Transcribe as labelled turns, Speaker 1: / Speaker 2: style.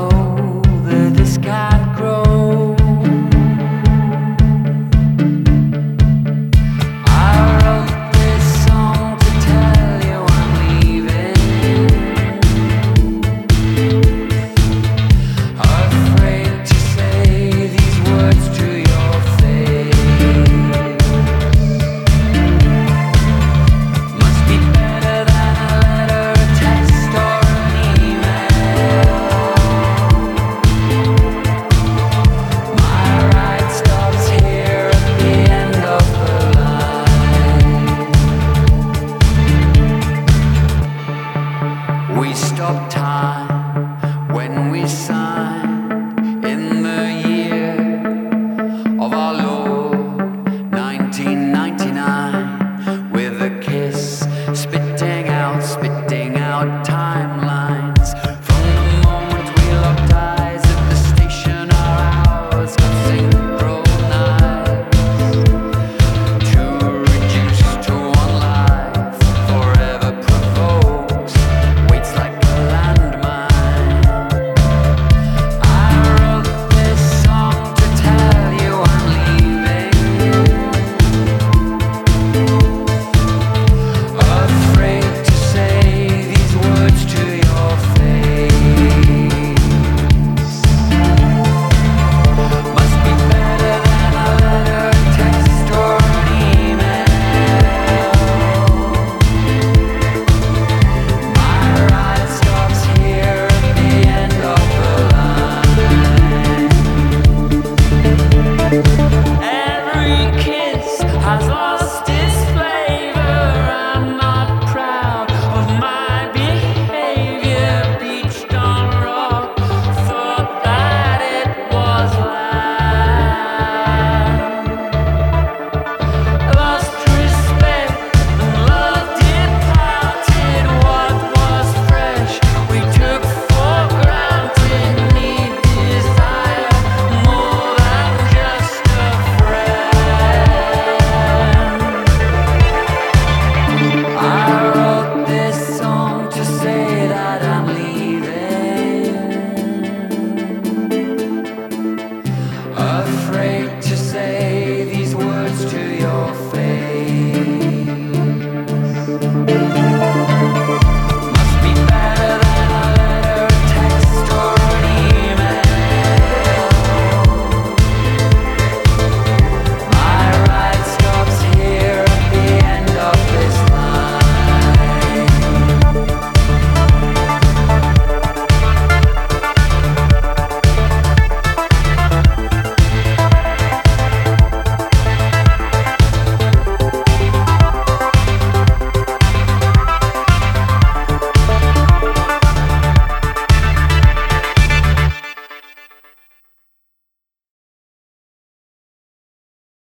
Speaker 1: that this can't grow. I wrote this song to tell you I'm leaving, afraid to say these words to your face. Must be better than a letter, a text, or an email. My ride stops here at the end of the line. We stop time when we sign.